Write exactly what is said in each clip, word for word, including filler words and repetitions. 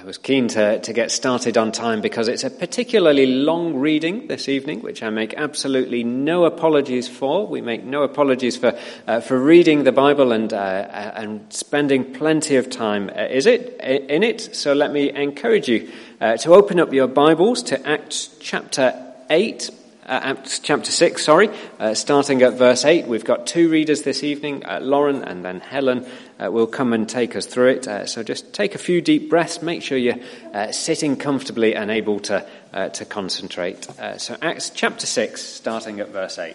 I was keen to, to get started on time because it's a particularly long reading this evening, which I make absolutely no apologies for. We make no apologies for uh, for reading the Bible and uh, and spending plenty of time uh, is it in it. So let me encourage you uh, to open up your Bibles to Acts chapter eight. Uh, Acts chapter six, sorry, uh, starting at verse eight. We've got two readers this evening, uh, Lauren and then Helen uh, will come and take us through it. Uh, so just take a few deep breaths, make sure you're uh, sitting comfortably and able to uh, to concentrate. Uh, so Acts chapter six, starting at verse eight.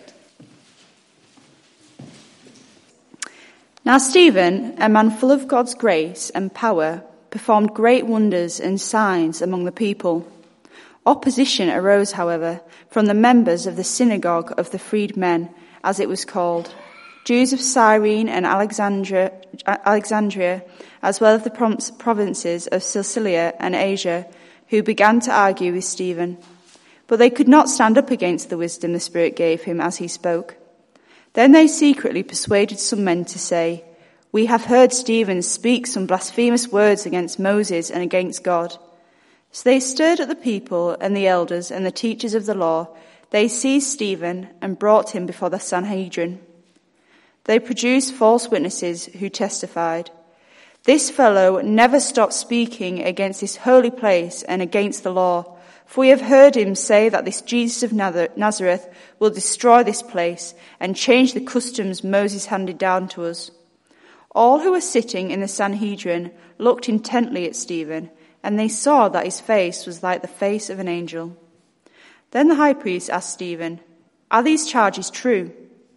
Now Stephen, a man full of God's grace and power, performed great wonders and signs among the people. Opposition arose, however, from the members of the synagogue of the freedmen, as it was called, Jews of Cyrene and Alexandria, Alexandria, as well as the provinces of Cilicia and Asia, who began to argue with Stephen. But they could not stand up against the wisdom the Spirit gave him as he spoke. Then they secretly persuaded some men to say, "We have heard Stephen speak some blasphemous words against Moses and against God." So they stirred up the people and the elders and the teachers of the law. They seized Stephen and brought him before the Sanhedrin. They produced false witnesses who testified, "This fellow never stopped speaking against this holy place and against the law. For we have heard him say that this Jesus of Nazareth will destroy this place and change the customs Moses handed down to us." All who were sitting in the Sanhedrin looked intently at Stephen, and they saw that his face was like the face of an angel. Then the high priest asked Stephen, "Are these charges true?"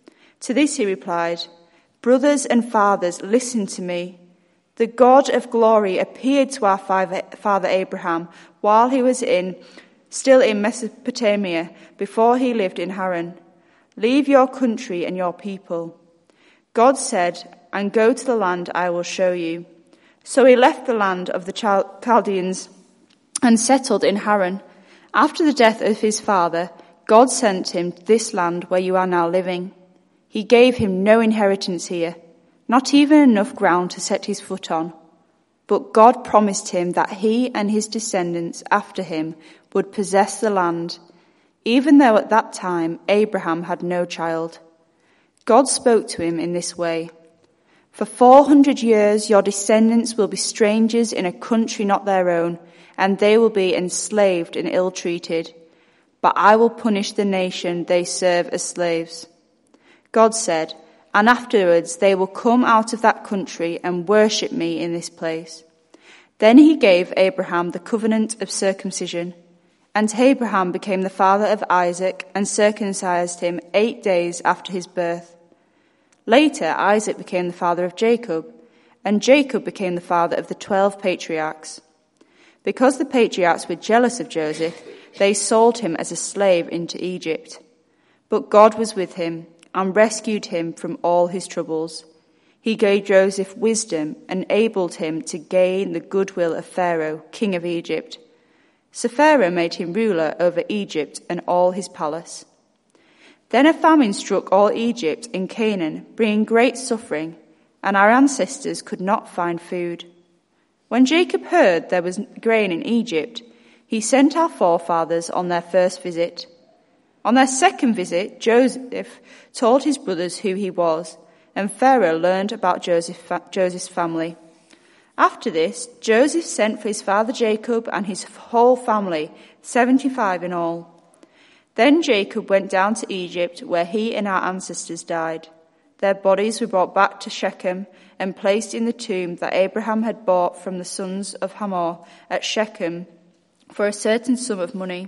To this he replied, "Brothers and fathers, listen to me. The God of glory appeared to our father Abraham while he was in, still in Mesopotamia, before he lived in Haran. Leave your country and your people. God said, and go to the land I will show you. So he left the land of the Chaldeans and settled in Haran. After the death of his father, God sent him to this land where you are now living. He gave him no inheritance here, not even enough ground to set his foot on. But God promised him that he and his descendants after him would possess the land, even though at that time Abraham had no child. God spoke to him in this way. For four hundred years your descendants will be strangers in a country not their own, and they will be enslaved and ill-treated. But I will punish the nation they serve as slaves. God said, and afterwards they will come out of that country and worship me in this place. Then he gave Abraham the covenant of circumcision, and Abraham became the father of Isaac and circumcised him eight days after his birth. Later, Isaac became the father of Jacob, and Jacob became the father of the twelve patriarchs. Because the patriarchs were jealous of Joseph, they sold him as a slave into Egypt. But God was with him and rescued him from all his troubles. He gave Joseph wisdom and enabled him to gain the goodwill of Pharaoh, king of Egypt. So Pharaoh made him ruler over Egypt and all his palace. Then a famine struck all Egypt and Canaan, bringing great suffering, and our ancestors could not find food. When Jacob heard there was grain in Egypt, he sent our forefathers on their first visit. On their second visit, Joseph told his brothers who he was, and Pharaoh learned about Joseph, Joseph's family. After this, Joseph sent for his father Jacob and his whole family, seventy-five in all. Then Jacob went down to Egypt, where he and our ancestors died. Their bodies were brought back to Shechem and placed in the tomb that Abraham had bought from the sons of Hamor at Shechem for a certain sum of money.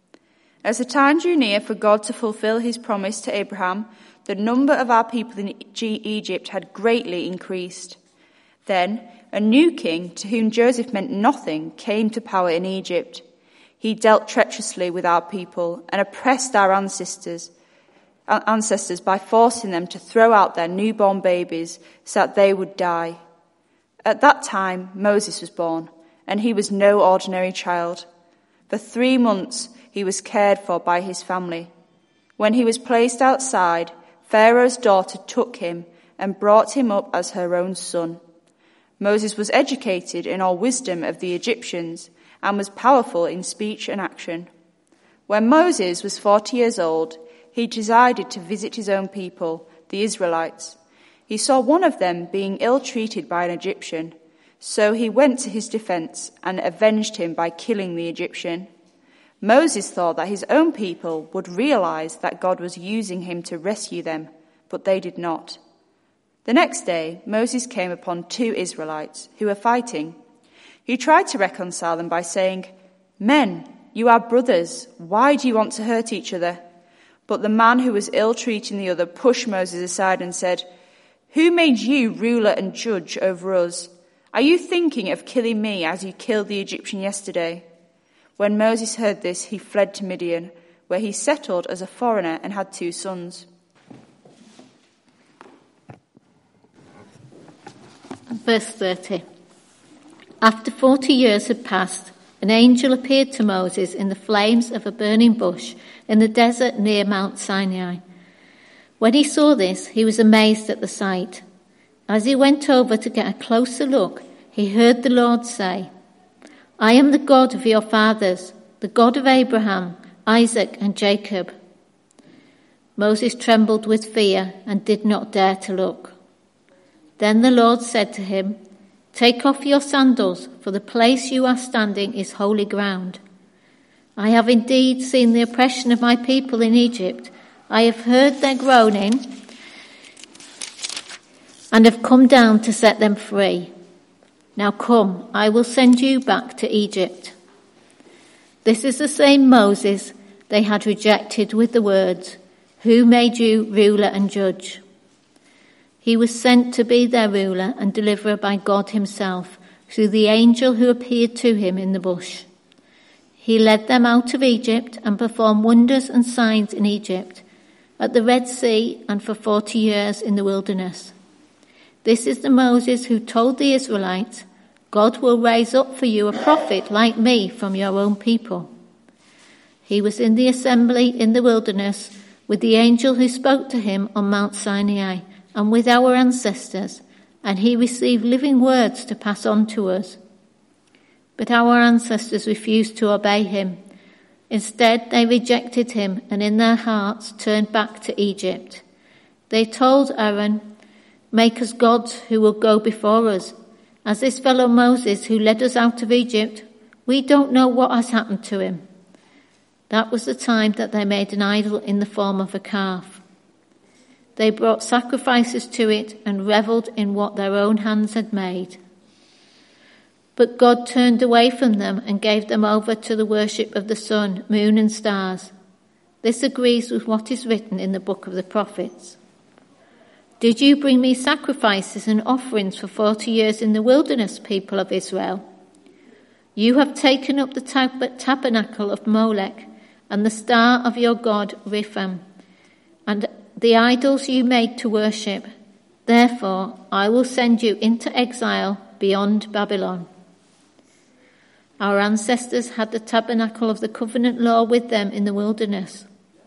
As the time drew near for God to fulfill his promise to Abraham, the number of our people in Egypt had greatly increased. Then a new king, to whom Joseph meant nothing, came to power in Egypt. He dealt treacherously with our people and oppressed our ancestors, ancestors by forcing them to throw out their newborn babies so that they would die. At that time, Moses was born, and he was no ordinary child. For three months, he was cared for by his family. When he was placed outside, Pharaoh's daughter took him and brought him up as her own son. Moses was educated in all wisdom of the Egyptians and was powerful in speech and action. When Moses was forty years old, he decided to visit his own people, the Israelites. He saw one of them being ill-treated by an Egyptian, so he went to his defense and avenged him by killing the Egyptian. Moses thought that his own people would realize that God was using him to rescue them, but they did not. The next day, Moses came upon two Israelites who were fighting. He tried to reconcile them by saying, "Men, you are brothers. Why do you want to hurt each other?" But the man who was ill-treating the other pushed Moses aside and said, "Who made you ruler and judge over us? Are you thinking of killing me as you killed the Egyptian yesterday?" When Moses heard this, he fled to Midian, where he settled as a foreigner and had two sons. Verse thirty. After forty years had passed, an angel appeared to Moses in the flames of a burning bush in the desert near Mount Sinai. When he saw this, he was amazed at the sight. As he went over to get a closer look, he heard the Lord say, "I am the God of your fathers, the God of Abraham, Isaac, and Jacob." Moses trembled with fear and did not dare to look. Then the Lord said to him, "Take off your sandals, for the place you are standing is holy ground. I have indeed seen the oppression of my people in Egypt. I have heard their groaning and have come down to set them free. Now come, I will send you back to Egypt." This is the same Moses they had rejected with the words, "Who made you ruler and judge?" He was sent to be their ruler and deliverer by God himself through the angel who appeared to him in the bush. He led them out of Egypt and performed wonders and signs in Egypt, at the Red Sea, and for forty years in the wilderness. This is the Moses who told the Israelites, "God will raise up for you a prophet like me from your own people." He was in the assembly in the wilderness with the angel who spoke to him on Mount Sinai and with our ancestors, and he received living words to pass on to us. But our ancestors refused to obey him. Instead, they rejected him and in their hearts turned back to Egypt. They told Aaron, "Make us gods who will go before us. As this fellow Moses who led us out of Egypt, we don't know what has happened to him." That was the time that they made an idol in the form of a calf. They brought sacrifices to it and revelled in what their own hands had made. But God turned away from them and gave them over to the worship of the sun, moon, and stars. This agrees with what is written in the book of the prophets. "Did you bring me sacrifices and offerings for forty years in the wilderness, people of Israel? You have taken up the tab- tabernacle of Molech and the star of your god Rephan, and the idols you made to worship. Therefore, I will send you into exile beyond Babylon." Our ancestors had the tabernacle of the covenant law with them in the wilderness.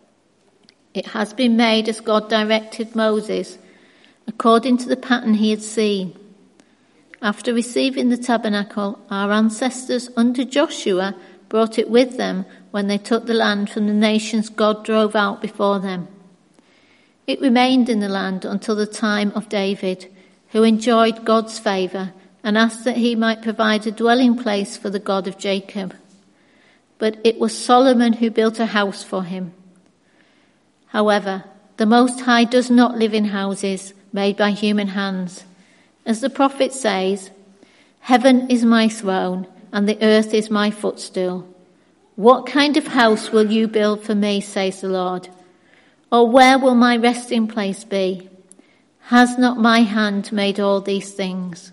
It has been made as God directed Moses, according to the pattern he had seen. After receiving the tabernacle, our ancestors under Joshua brought it with them when they took the land from the nations God drove out before them. It remained in the land until the time of David, who enjoyed God's favour and asked that he might provide a dwelling place for the God of Jacob. But it was Solomon who built a house for him. However, the Most High does not live in houses made by human hands. As the prophet says, "Heaven is my throne and the earth is my footstool. What kind of house will you build for me, says the Lord? Or where will my resting place be? Has not my hand made all these things?"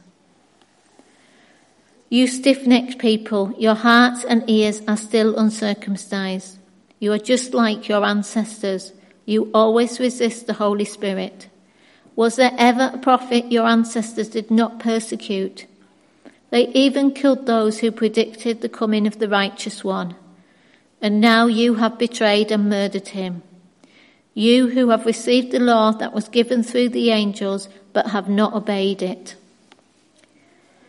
You stiff-necked people, your hearts and ears are still uncircumcised. You are just like your ancestors. You always resist the Holy Spirit. Was there ever a prophet your ancestors did not persecute? They even killed those who predicted the coming of the righteous one. And now you have betrayed and murdered him. You who have received the law that was given through the angels, but have not obeyed it.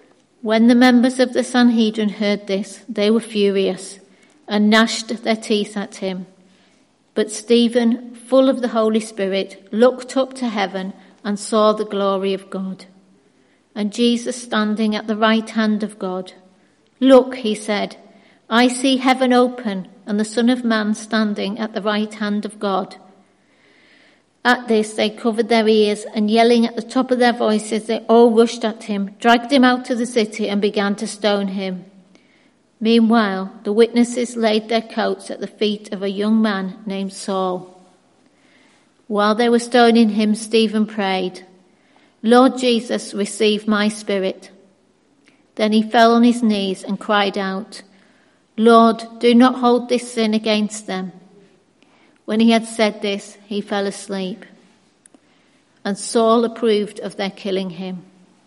When the members of the Sanhedrin heard this, they were furious and gnashed their teeth at him. But Stephen, full of the Holy Spirit, looked up to heaven and saw the glory of God, and Jesus standing at the right hand of God. "Look," he said, "I see heaven open and the Son of Man standing at the right hand of God." At this they covered their ears, and yelling at the top of their voices, they all rushed at him, dragged him out of the city and began to stone him. Meanwhile, the witnesses laid their coats at the feet of a young man named Saul. While they were stoning him, Stephen prayed, "Lord Jesus, receive my spirit." Then he fell on his knees and cried out, "Lord, do not hold this sin against them." When he had said this, he fell asleep. And Saul approved of their killing him.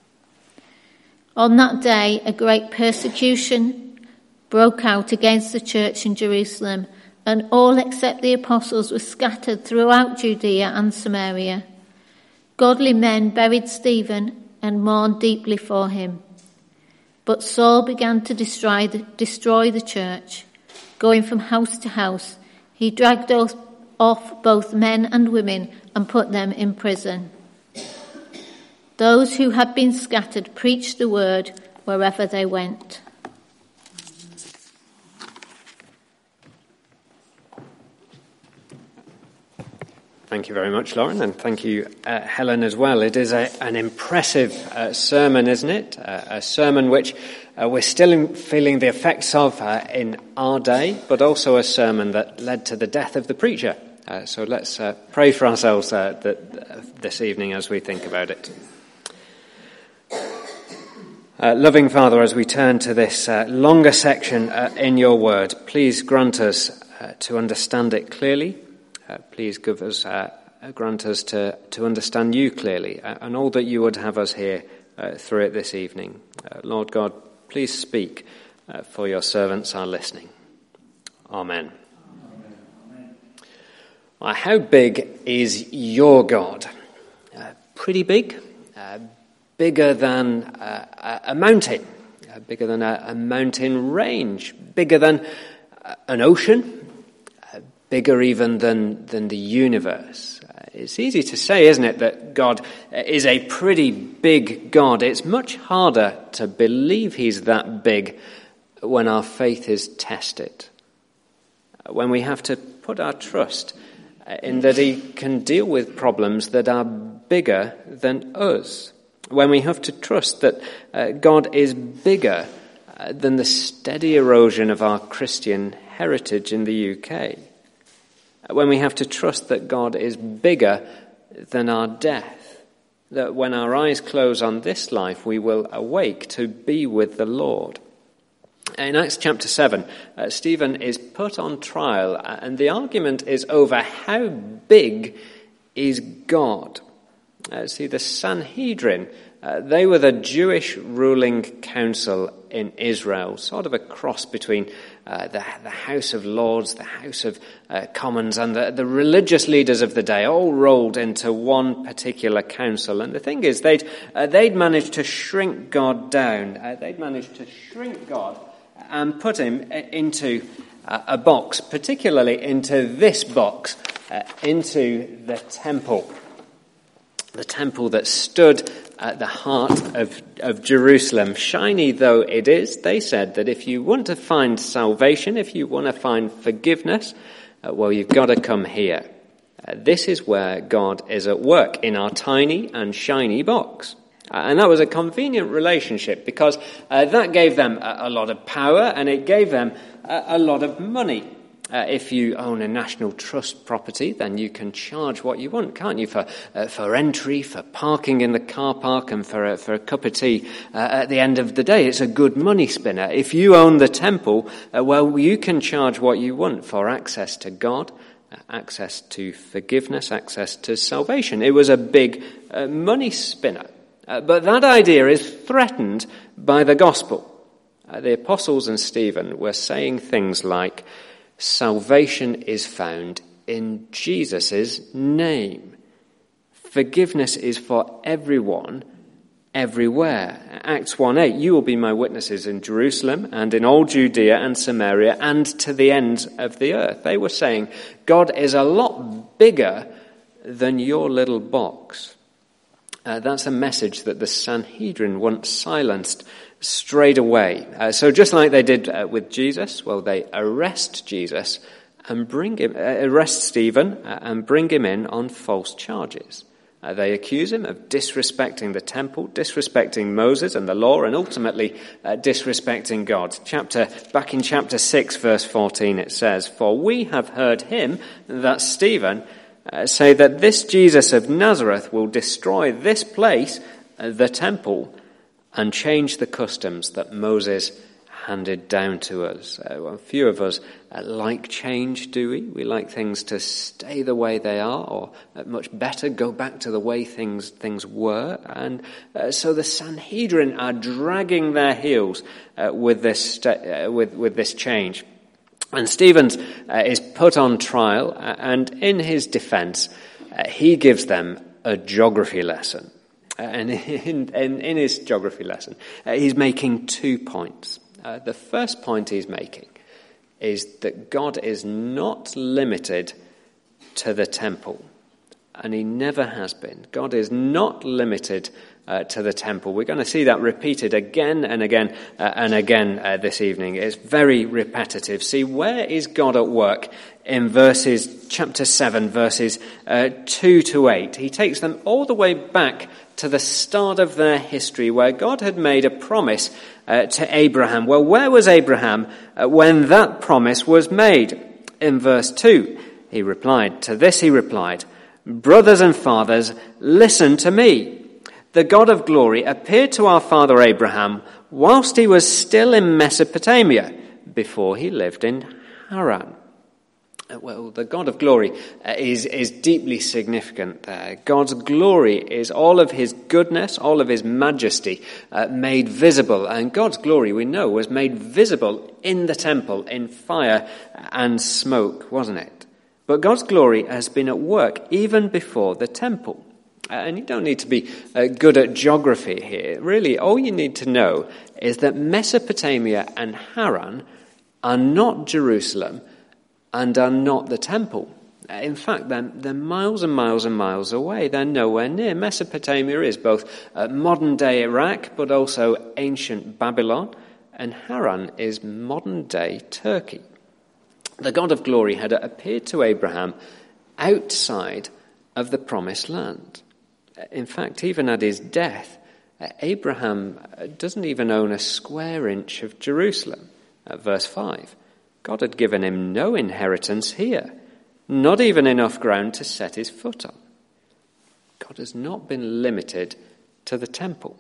On that day, a great persecution broke out against the church in Jerusalem, and all except the apostles were scattered throughout Judea and Samaria. Godly men buried Stephen and mourned deeply for him. But Saul began to destroy the, destroy the church. Going from house to house, he dragged off off both men and women and put them in prison. Those who had been scattered preached the word wherever they went. Thank you very much, Lauren, and thank you, uh, Helen, as well. It is a, an impressive uh, sermon, isn't it? Uh, a sermon which uh, we're still in, feeling the effects of uh, in our day, but also a sermon that led to the death of the preacher. Uh, so let's uh, pray for ourselves uh, that, uh, this evening as we think about it. Uh, loving Father, as we turn to this uh, longer section uh, in your word, please grant us uh, to understand it clearly. Uh, please give us, uh, grant us to, to understand you clearly uh, and all that you would have us hear uh, through it this evening. Uh, Lord God, please speak, uh, for your servants are listening. Amen. Amen. Uh, how big is your God? Uh, pretty big, uh, bigger than uh, a mountain, uh, bigger than a, a mountain range, bigger than uh, an ocean. Bigger even than, than the universe. Uh, it's easy to say, isn't it, that God is a pretty big God. It's much harder to believe he's that big when our faith is tested. When we have to put our trust in that he can deal with problems that are bigger than us. When we have to trust that uh, God is bigger uh, than the steady erosion of our Christian heritage in the U K. When we have to trust that God is bigger than our death, that when our eyes close on this life, we will awake to be with the Lord. In Acts chapter seven, uh, Stephen is put on trial, and the argument is over how big is God. Uh, see, the Sanhedrin, uh, they were the Jewish ruling council in Israel, sort of a cross between uh, the, the House of Lords, the House of uh, Commons, and the, the religious leaders of the day, all rolled into one particular council. And the thing is, they'd uh, they'd managed to shrink God down. Uh, they'd managed to shrink God and put him into uh, a box, particularly into this box, uh, into the temple. The temple that stood at the heart of, of Jerusalem. Shiny though it is, they said that if you want to find salvation, if you want to find forgiveness, uh, well, you've got to come here. Uh, this is where God is at work, in our tiny and shiny box. Uh, and that was a convenient relationship because uh, that gave them a, a lot of power and it gave them a, a lot of money. Uh, if you own a National Trust property, then you can charge what you want, can't you? For uh, for entry, for parking in the car park, and for a, for a cup of tea uh, at the end of the day. It's a good money spinner. If you own the temple, uh, well, you can charge what you want for access to God, uh, access to forgiveness, access to salvation. It was a big uh, money spinner. Uh, but that idea is threatened by the gospel. Uh, the apostles and Stephen were saying things like, salvation is found in Jesus' name. Forgiveness is for everyone everywhere. Acts one eight, you will be my witnesses in Jerusalem and in all Judea and Samaria and to the ends of the earth. They were saying, God is a lot bigger than your little box. Uh, that's a message that the Sanhedrin once silenced straight away. Uh, so just like they did uh, with Jesus, well, they arrest Jesus and bring him, uh, arrest Stephen uh, and bring him in on false charges. Uh, they accuse him of disrespecting the temple, disrespecting Moses and the law, and ultimately uh, disrespecting God. Chapter back in chapter six, verse fourteen, it says, "For we have heard him," that's Stephen, uh, "say that this Jesus of Nazareth will destroy this place, uh, the temple, and change the customs that Moses handed down to us." Uh, well, a few of us uh, like change, do we? We like things to stay the way they are, or uh, much better, go back to the way things things were. And uh, so the Sanhedrin are dragging their heels uh, with this uh, with with this change. And Stephen uh, is put on trial, uh, and in his defense, uh, he gives them a geography lesson. Uh, and in, in, in his geography lesson, uh, he's making two points. Uh, the first point he's making is that God is not limited to the temple, and he never has been. God is not limited uh, to the temple. We're going to see that repeated again and again uh, and again uh, this evening. It's very repetitive. See, where is God at work? In verses, chapter seven, verses uh, two to eight. He takes them all the way back to the start of their history, where God had made a promise uh, to Abraham. Well, where was Abraham uh, when that promise was made? In verse two, he replied, to this he replied, "Brothers and fathers, listen to me. The God of glory appeared to our father Abraham whilst he was still in Mesopotamia, before he lived in Haran." Well, the God of glory uh, is, is deeply significant there. God's glory is all of his goodness, all of his majesty uh, made visible. And God's glory, we know, was made visible in the temple, in fire and smoke, wasn't it? But God's glory has been at work even before the temple. Uh, and you don't need to be uh, good at geography here. Really, all you need to know is that Mesopotamia and Haran are not Jerusalem and are not the temple. In fact, they're, they're miles and miles and miles away. They're nowhere near. Mesopotamia is both uh, modern-day Iraq, but also ancient Babylon, and Haran is modern-day Turkey. The God of glory had appeared to Abraham outside of the promised land. In fact, even at his death, Abraham doesn't even own a square inch of Jerusalem. At verse five, God had given him no inheritance here, not even enough ground to set his foot on. God has not been limited to the temple.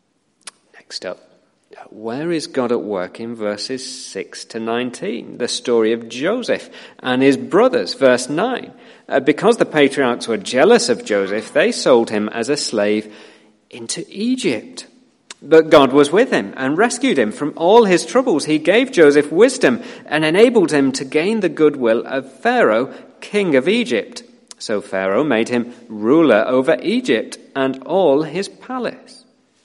Next up, where is God at work in verses six to nineteen? The story of Joseph and his brothers, verse nine. Uh, because the patriarchs were jealous of Joseph, they sold him as a slave into Egypt. But God was with him and rescued him from all his troubles. He gave Joseph wisdom and enabled him to gain the goodwill of Pharaoh, king of Egypt. So Pharaoh made him ruler over Egypt and all his palace.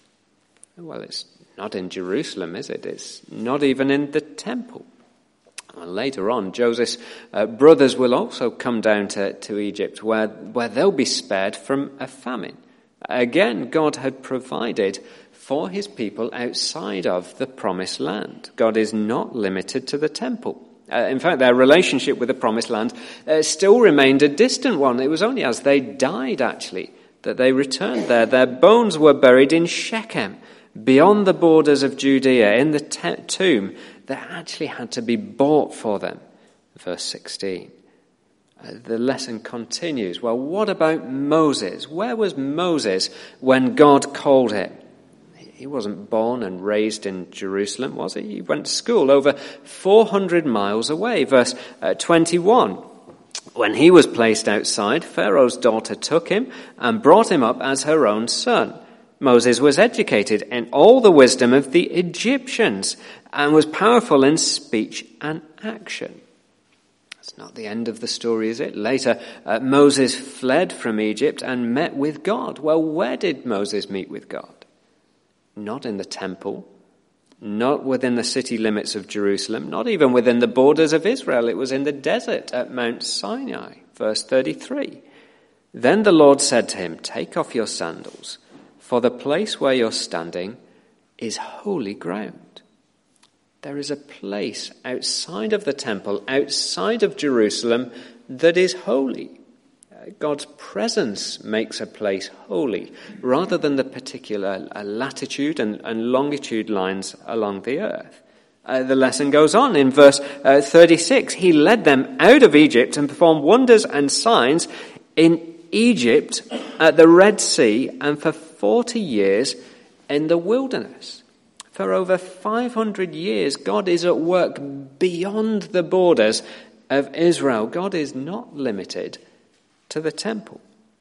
Well, it's not in Jerusalem, is it? It's not even in the temple. Well, later on, Joseph's uh, brothers will also come down to, to Egypt, where, where they'll be spared from a famine. Again, God had provided for his people outside of the promised land. God is not limited to the temple. Uh, in fact, their relationship with the promised land uh, still remained a distant one. It was only as they died, actually, that they returned there. Their bones were buried in Shechem, beyond the borders of Judea, in the te- tomb that actually had to be bought for them. Verse sixteen. Uh, the lesson continues. Well, what about Moses? Where was Moses when God called him? He wasn't born and raised in Jerusalem, was he? He went to school over four hundred miles away. Verse uh, twenty-one. When he was placed outside, Pharaoh's daughter took him and brought him up as her own son. Moses was educated in all the wisdom of the Egyptians and was powerful in speech and action. That's not the end of the story, is it? Later, uh, Moses fled from Egypt and met with God. Well, where did Moses meet with God? not in the temple, not within the city limits of Jerusalem, not even within the borders of Israel. It was in the desert at Mount Sinai. Verse thirty-three. Then the Lord said to him, take off your sandals, for the place where you're standing is holy ground. There is a place outside of the temple, outside of Jerusalem, that is holy. God's presence makes a place holy, rather than the particular latitude and, and longitude lines along the earth. Uh, the lesson goes on in verse uh, thirty-six. He led them out of Egypt and performed wonders and signs in Egypt, at the Red Sea, and for forty years in the wilderness. For over five hundred years, God is at work beyond the borders of Israel. God is not limited to the temple.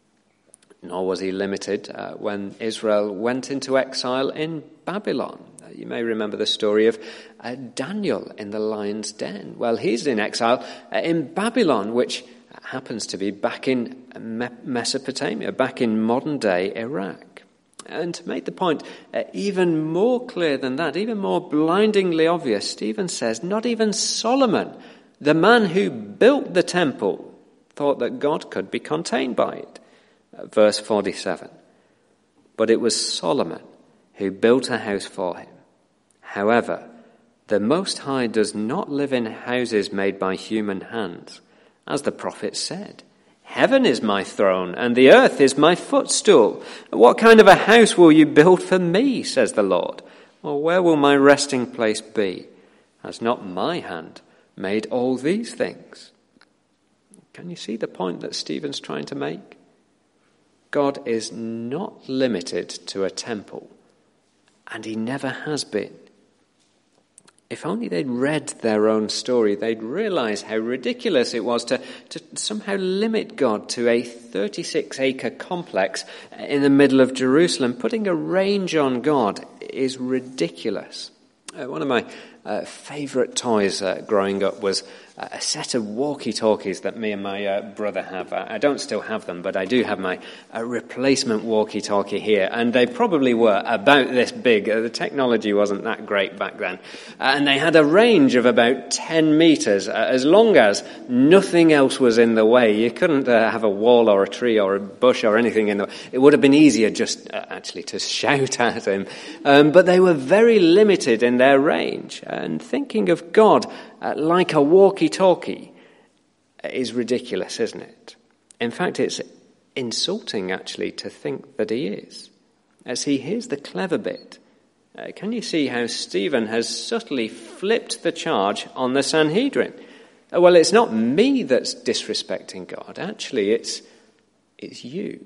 Nor was he limited uh, when Israel went into exile in Babylon. Uh, you may remember the story of uh, Daniel in the lion's den. Well, he's in exile uh, in Babylon, which happens to be back in Mesopotamia, back in modern-day Iraq. And to make the point uh, even more clear than that, even more blindingly obvious, Stephen says, not even Solomon, the man who built the temple, thought that God could be contained by it. Uh, verse forty-seven. But it was Solomon who built a house for him. However, the Most High does not live in houses made by human hands. As the prophet said, heaven is my throne and the earth is my footstool. What kind of a house will you build for me, says the Lord? Or where will my resting place be? Has not my hand made all these things? Can you see the point that Stephen's trying to make? God is not limited to a temple, and he never has been. If only they'd read their own story, they'd realize how ridiculous it was to, to somehow limit God to a thirty-six acre complex in the middle of Jerusalem. Putting a range on God is ridiculous. Uh, one of my uh, favourite toys uh, growing up was uh, a set of walkie-talkies that me and my uh, brother have. I, I don't still have them, but I do have my uh, replacement walkie-talkie here, and they probably were about this big. Uh, the technology wasn't that great back then. Uh, and they had a range of about ten metres, uh, as long as nothing else was in the way. You couldn't uh, have a wall or a tree or a bush or anything in the way. It would have been easier just uh, actually to shout at him. Um, but they were very limited in their range. And thinking of God uh, like a walkie-talkie is ridiculous, isn't it? In fact, it's insulting, actually, to think that he is. Uh, see, here's the clever bit. Uh, can you see how Stephen has subtly flipped the charge on the Sanhedrin? Uh, well, it's not me that's disrespecting God. Actually, it's, it's you.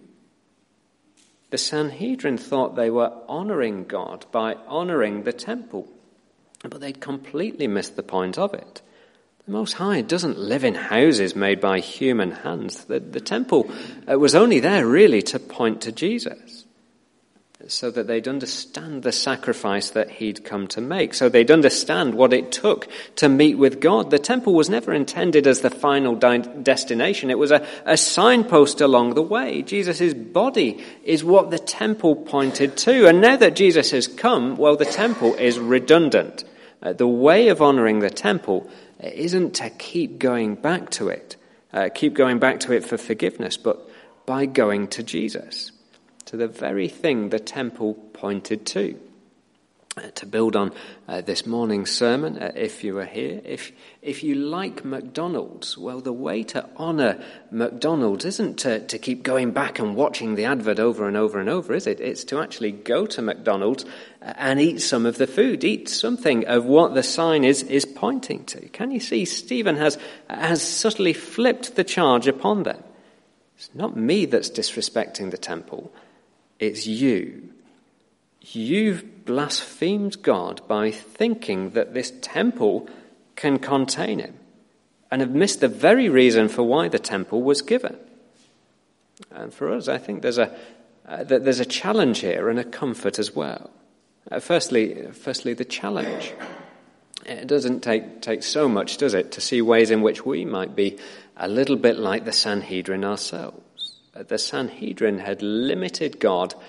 The Sanhedrin thought they were honouring God by honouring the temple. But they'd completely missed the point of it. The Most High doesn't live in houses made by human hands. The, the temple uh, was only there really to point to Jesus, so that they'd understand the sacrifice that he'd come to make, so they'd understand what it took to meet with God. The temple was never intended as the final di- destination. It was a, a signpost along the way. Jesus' body is what the temple pointed to. And now that Jesus has come, well, the temple is redundant. Uh, the way of honouring the temple isn't to keep going back to it, uh, keep going back to it for forgiveness, but by going to Jesus, to the very thing the temple pointed to. Uh, to build on uh, this morning's sermon, uh, if you were here, if if you like McDonald's, well, the way to honour McDonald's isn't to, to keep going back and watching the advert over and over and over, is it? It's to actually go to McDonald's and eat some of the food, eat something of what the sign is, is pointing to. Can you see Stephen has, has subtly flipped the charge upon them? It's not me that's disrespecting the temple. It's you. You've blasphemed God by thinking that this temple can contain him, and have missed the very reason for why the temple was given. And for us, I think there's a uh, there's a challenge here and a comfort as well. Uh, firstly, firstly, the challenge. It doesn't take take so much, does it, to see ways in which we might be a little bit like the Sanhedrin ourselves. Uh, the Sanhedrin had limited God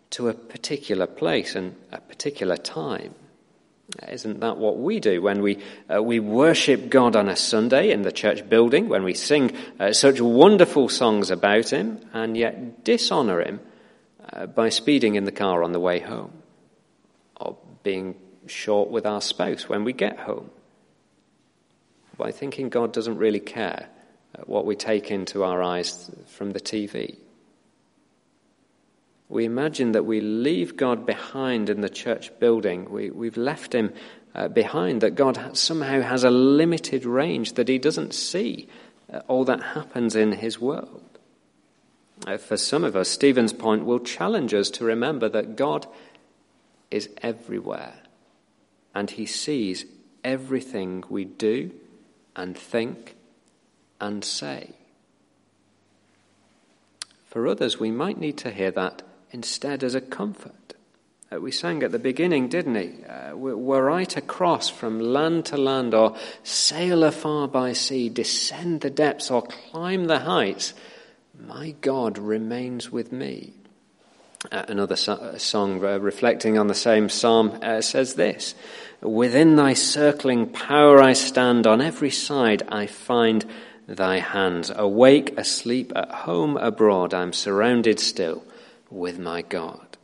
to a particular place and a particular time. Isn't that what we do when we uh, we worship God on a Sunday in the church building, when we sing uh, such wonderful songs about him and yet dishonour him uh, by speeding in the car on the way home, or being short with our spouse when we get home, by thinking God doesn't really care what we take into our eyes from the T V? We imagine that we leave God behind in the church building. We, we've left him uh, behind, that God somehow has a limited range, that he doesn't see uh, all that happens in his world. Uh, for some of us, Stephen's point will challenge us to remember that God is everywhere, and he sees everything we do and think and say. For others, we might need to hear that instead as a comfort. Uh, we sang at the beginning, didn't he? Uh, were I to cross from land to land, or sail afar by sea, descend the depths, or climb the heights, my God remains with me. Uh, another so- song uh, reflecting on the same psalm uh, says this: within thy circling power I stand, on every side I find thy hands. Awake, asleep, at home, abroad, I'm surrounded still with my God.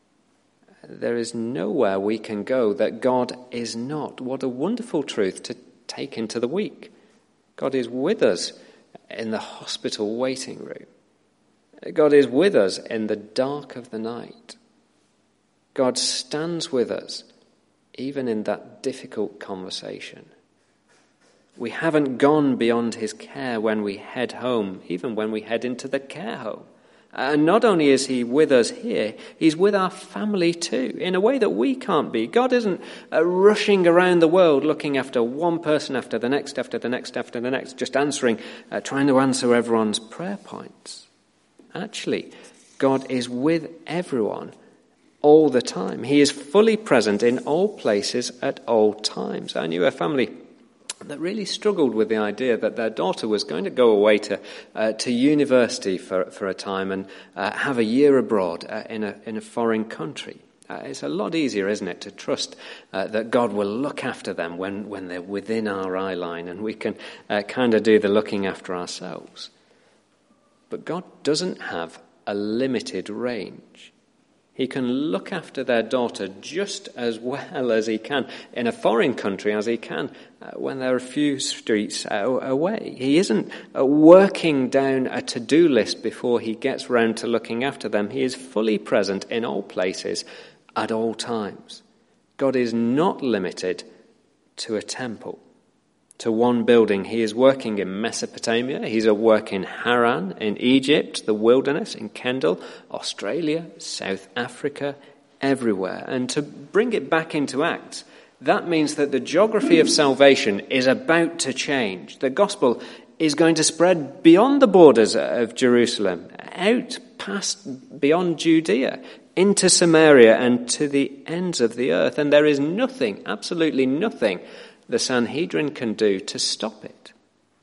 There is nowhere we can go that God is not. What a wonderful truth to take into the week. God is with us in the hospital waiting room. God is with us in the dark of the night. God stands with us even in that difficult conversation. We haven't gone beyond his care when we head home, even when we head into the care home. And not only is he with us here, he's with our family too, in a way that we can't be. God isn't uh, rushing around the world looking after one person after the next, after the next, after the next, just answering, uh, trying to answer everyone's prayer points. Actually, God is with everyone all the time. He is fully present in all places at all times. I knew a family that really struggled with the idea that their daughter was going to go away to uh, to university for for a time and uh, have a year abroad uh, in a in a foreign country. Uh, it's a lot easier, isn't it, to trust uh, that God will look after them when when they're within our eye line, and we can uh, kind of do the looking after ourselves. But God doesn't have a limited range. He can look after their daughter just as well as he can in a foreign country as he can uh, when they're a few streets away. He isn't uh, working down a to-do list before he gets round to looking after them. He is fully present in all places at all times. God is not limited to a temple, to one building. He is working in Mesopotamia. He's at work in Haran, in Egypt, the wilderness, in Kendal, Australia, South Africa, everywhere. And to bring it back into Acts, that means that the geography of salvation is about to change. The gospel is going to spread beyond the borders of Jerusalem, out past, beyond Judea, into Samaria and to the ends of the earth. And there is nothing, absolutely nothing, the Sanhedrin can do to stop it.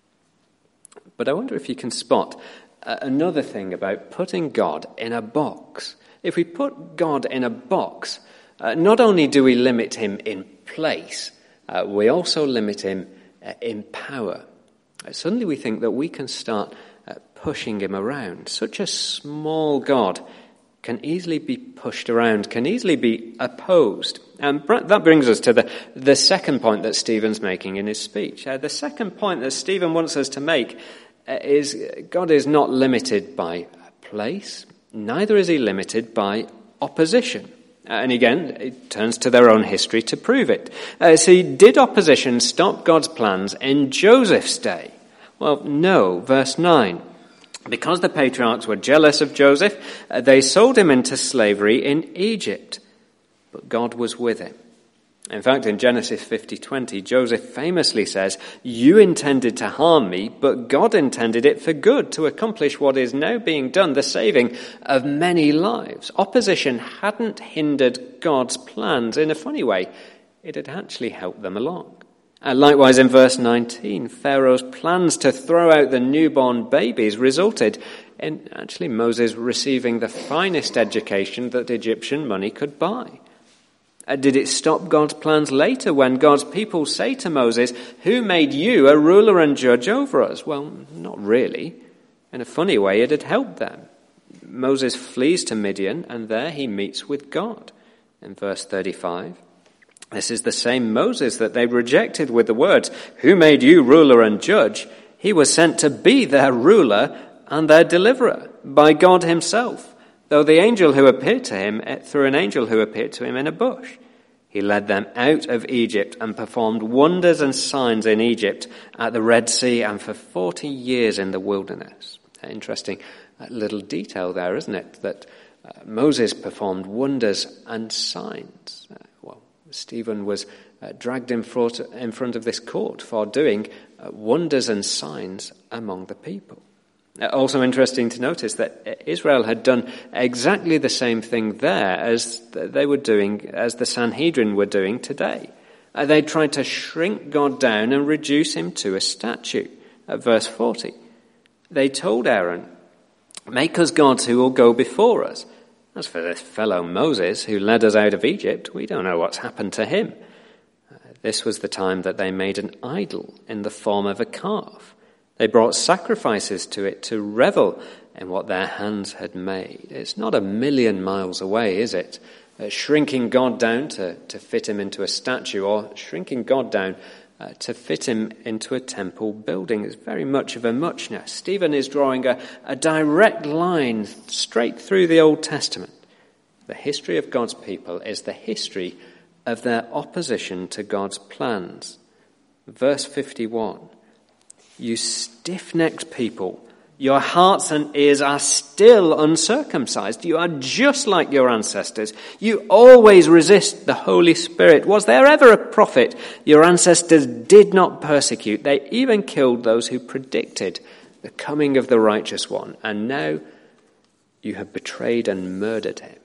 But I wonder if you can spot uh, another thing about putting God in a box. If we put God in a box, uh, not only do we limit him in place, uh, we also limit him uh, in power. Uh, suddenly we think that we can start uh, pushing him around. Such a small God can easily be pushed around, can easily be opposed. And that brings us to the, the second point that Stephen's making in his speech. Uh, the second point that Stephen wants us to make uh, is God is not limited by place, neither is he limited by opposition. Uh, and again, it turns to their own history to prove it. Uh, see, did opposition stop God's plans in Joseph's day? Well, no. Verse nine. Because the patriarchs were jealous of Joseph, uh, they sold him into slavery in Egypt. But God was with him. In fact, in Genesis fifty twenty, Joseph famously says, "You intended to harm me, but God intended it for good, to accomplish what is now being done, the saving of many lives." Opposition hadn't hindered God's plans. In a funny way, it had actually helped them along. And likewise in verse nineteen, Pharaoh's plans to throw out the newborn babies resulted in actually Moses receiving the finest education that Egyptian money could buy. Uh, did it stop God's plans later when God's people say to Moses, "Who made you a ruler and judge over us?" Well, not really. In a funny way, it had helped them. Moses flees to Midian, and there he meets with God. In verse thirty-five, this is the same Moses that they rejected with the words, "Who made you ruler and judge?" He was sent to be their ruler and their deliverer by God himself, though the angel who appeared to him, through an angel who appeared to him in a bush. He led them out of Egypt and performed wonders and signs in Egypt, at the Red Sea, and for forty years in the wilderness. Interesting little detail there, isn't it? That uh, Moses performed wonders and signs. Uh, well, Stephen was uh, dragged in front, in front of this court for doing uh, wonders and signs among the people. Uh, also interesting to notice that Israel had done exactly the same thing there as they were doing, as the Sanhedrin were doing today. Uh, they tried to shrink God down and reduce him to a statue. At verse forty, they told Aaron, "Make us gods who will go before us. As for this fellow Moses who led us out of Egypt, we don't know what's happened to him." Uh, this was the time that they made an idol in the form of a calf. They brought sacrifices to it to revel in what their hands had made. It's not a million miles away, is it? Uh, shrinking God down to, to fit him into a statue, or shrinking God down uh, to fit him into a temple building. It's very much of a muchness. Stephen is drawing a, a direct line straight through the Old Testament. The history of God's people is the history of their opposition to God's plans. Verse fifty-one. "You stiff-necked people, your hearts and ears are still uncircumcised. You are just like your ancestors. You always resist the Holy Spirit. Was there ever a prophet your ancestors did not persecute? They even killed those who predicted the coming of the righteous one. And now you have betrayed and murdered him.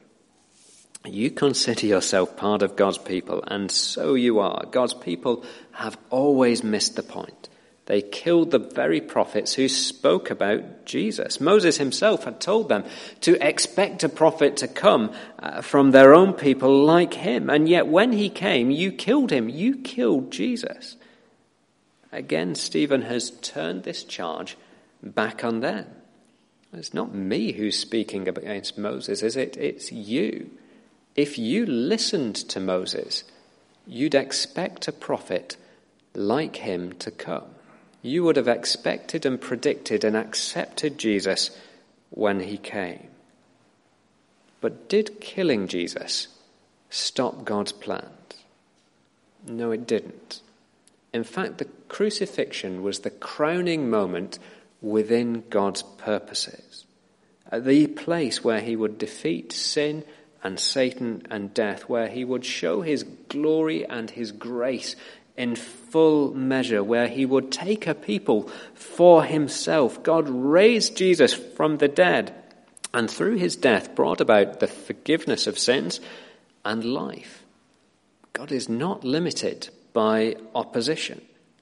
You consider yourself part of God's people, and so you are. God's people have always missed the point. They killed the very prophets who spoke about Jesus. Moses himself had told them to expect a prophet to come uh, from their own people like him. And yet when he came, you killed him. You killed Jesus. Again, Stephen has turned this charge back on them. It's not me who's speaking against Moses, is it? It's you. If you listened to Moses, you'd expect a prophet like him to come. You would have expected and predicted and accepted Jesus when he came. But did killing Jesus stop God's plans? No, it didn't. In fact, the crucifixion was the crowning moment within God's purposes. The place where he would defeat sin and Satan and death, where he would show his glory and his grace in full measure, where he would take a people for himself. God raised Jesus from the dead, and through his death brought about the forgiveness of sins and life. God is not limited by opposition.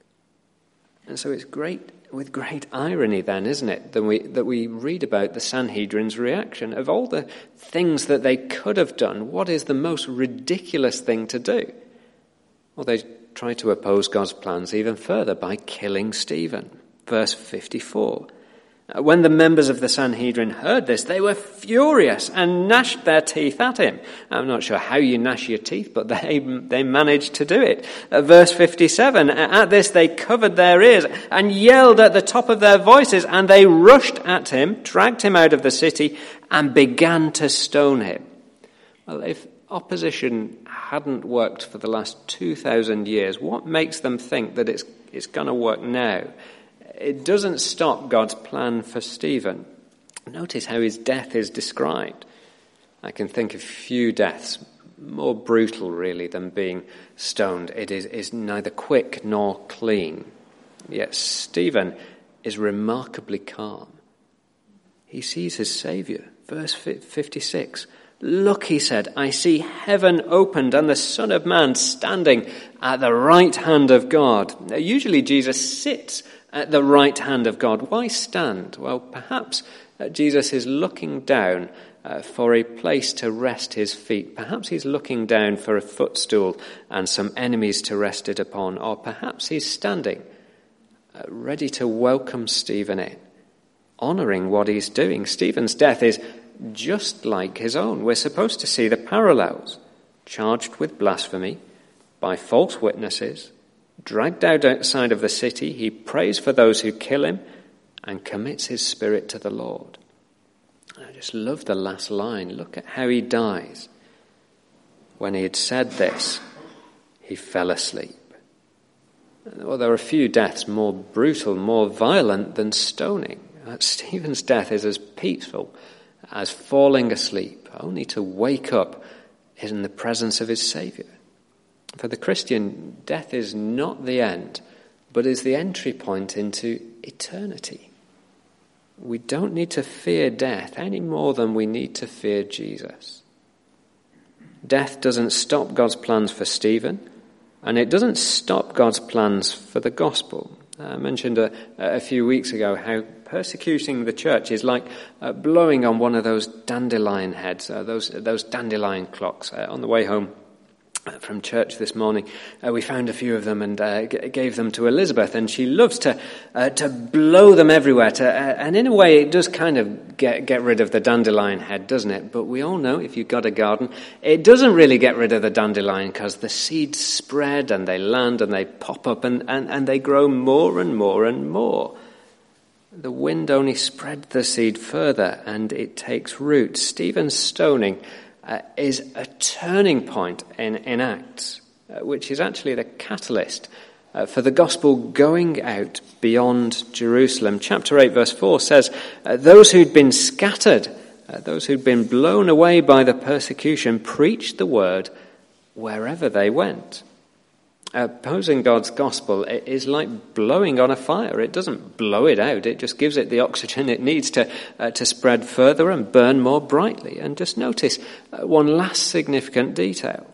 And so it's great, with great irony then, isn't it, that we, that we read about the Sanhedrin's reaction. Of all the things that they could have done, what is the most ridiculous thing to do? Well, they try to oppose God's plans even further by killing Stephen. Verse fifty-four. When the members of the Sanhedrin heard this, they were furious and gnashed their teeth at him. I'm not sure how you gnash your teeth, but they they managed to do it. Uh, verse fifty-seven. At this they covered their ears and yelled at the top of their voices, and they rushed at him, dragged him out of the city, and began to stone him. Well, if opposition hadn't worked for the last two thousand years, what makes them think that it's it's going to work now? It doesn't stop God's plan for Stephen. Notice how his death is described. I can think of few deaths more brutal, really, than being stoned. It is, is neither quick nor clean. Yet Stephen is remarkably calm. He sees his Saviour. Verse fifty-six. Look, he said, I see heaven opened and the Son of Man standing at the right hand of God. Now, usually Jesus sits at the right hand of God. Why stand? Well, perhaps uh, Jesus is looking down uh, for a place to rest his feet. Perhaps he's looking down for a footstool and some enemies to rest it upon. Or perhaps he's standing uh, ready to welcome Stephen in, honouring what he's doing. Stephen's death is just like his own. We're supposed to see the parallels. Charged with blasphemy by false witnesses, dragged out outside of the city, he prays for those who kill him and commits his spirit to the Lord. I just love the last line. Look at how he dies. When he had said this, he fell asleep. Well, there are few deaths more brutal, more violent than stoning. Stephen's death is as peaceful as falling asleep, only to wake up in the presence of his Saviour. For the Christian, death is not the end, but is the entry point into eternity. We don't need to fear death any more than we need to fear Jesus. Death doesn't stop God's plans for Stephen, and it doesn't stop God's plans for the gospel. I mentioned a, a few weeks ago how persecuting the church is like uh, blowing on one of those dandelion heads, uh, those those dandelion clocks. Uh, on the way home from church this morning, uh, we found a few of them and uh, g- gave them to Elizabeth, and she loves to uh, to blow them everywhere. To, uh, and in a way, it does kind of get get rid of the dandelion head, doesn't it? But we all know, if you've got a garden, it doesn't really get rid of the dandelion, because the seeds spread and they land and they pop up and, and, and they grow more and more and more. The wind only spread the seed further and it takes root. Stephen's stoning uh, is a turning point in, in Acts, uh, which is actually the catalyst uh, for the gospel going out beyond Jerusalem. Chapter eight, verse four says, uh, those who'd been scattered, uh, those who'd been blown away by the persecution, preached the word wherever they went. Opposing God's gospel is like blowing on a fire. It doesn't blow it out. It just gives it the oxygen it needs to uh, to spread further and burn more brightly. And just notice uh, one last significant detail.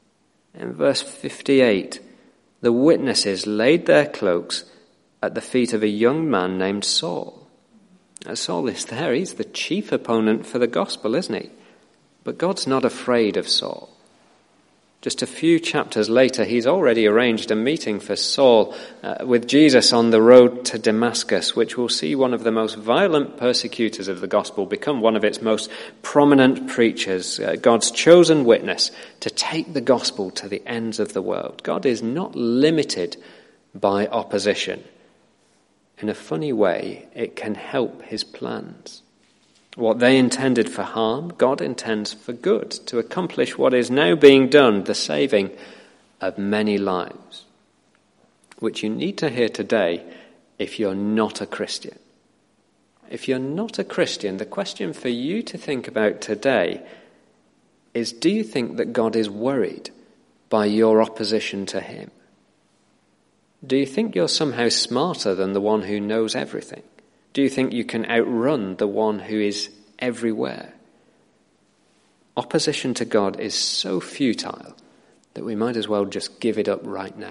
In verse fifty-eight, the witnesses laid their cloaks at the feet of a young man named Saul. Now, Saul is there. He's the chief opponent for the gospel, isn't he? But God's not afraid of Saul. Just a few chapters later, he's already arranged a meeting for Saul uh, with Jesus on the road to Damascus, which will see one of the most violent persecutors of the gospel become one of its most prominent preachers, uh, God's chosen witness to take the gospel to the ends of the world. God is not limited by opposition. In a funny way, it can help his plans. What they intended for harm, God intends for good, to accomplish what is now being done, the saving of many lives, which you need to hear today if you're not a Christian. If you're not a Christian, the question for you to think about today is, do you think that God is worried by your opposition to him? Do you think you're somehow smarter than the one who knows everything? Do you think you can outrun the one who is everywhere? Opposition to God is so futile that we might as well just give it up right now.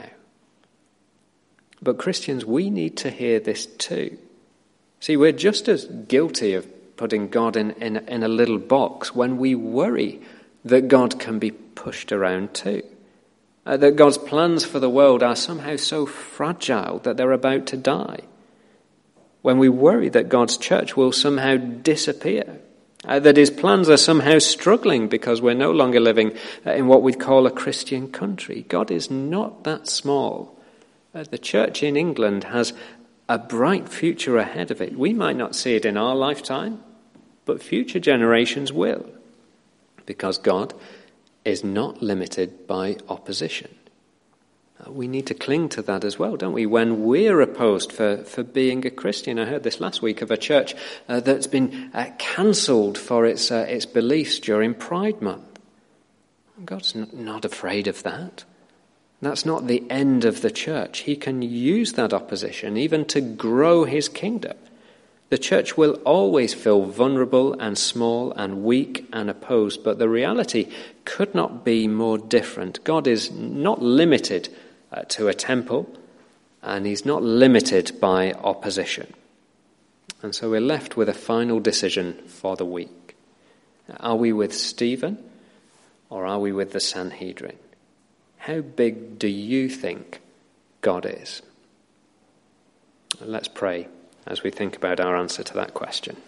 But Christians, we need to hear this too. See, we're just as guilty of putting God in, in, in a little box when we worry that God can be pushed around too. Uh, that God's plans for the world are somehow so fragile that they're about to die. When we worry that God's church will somehow disappear, uh, that his plans are somehow struggling because we're no longer living uh, in what we'd call a Christian country. God is not that small. Uh, the church in England has a bright future ahead of it. We might not see it in our lifetime, but future generations will, because God is not limited by opposition. We need to cling to that as well, don't we, when we're opposed for, for being a Christian. I heard this last week of a church uh, that's been uh, cancelled for its uh, its beliefs during Pride Month. God's n- not afraid of that. That's not the end of the church. He can use that opposition even to grow his kingdom. The church will always feel vulnerable and small and weak and opposed, but the reality could not be more different. God is not limited Uh, to a temple, and he's not limited by opposition. And so we're left with a final decision for the week. Are we with Stephen, or are we with the Sanhedrin? How big do you think God is? Let's pray as we think about our answer to that question.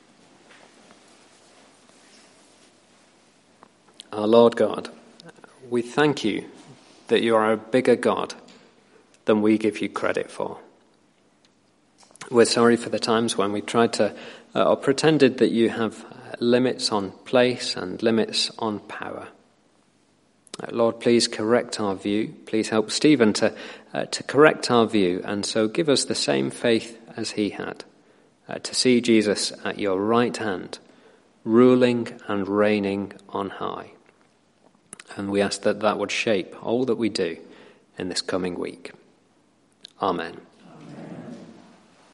Our Lord God, we thank you that you are a bigger God than we give you credit for. We're sorry for the times when we tried to, uh, or pretended that you have limits on place and limits on power. Uh, Lord, please correct our view. Please help Stephen to, uh, to correct our view, and so give us the same faith as he had, uh, to see Jesus at your right hand, ruling and reigning on high. And we ask that that would shape all that we do in this coming week. Amen.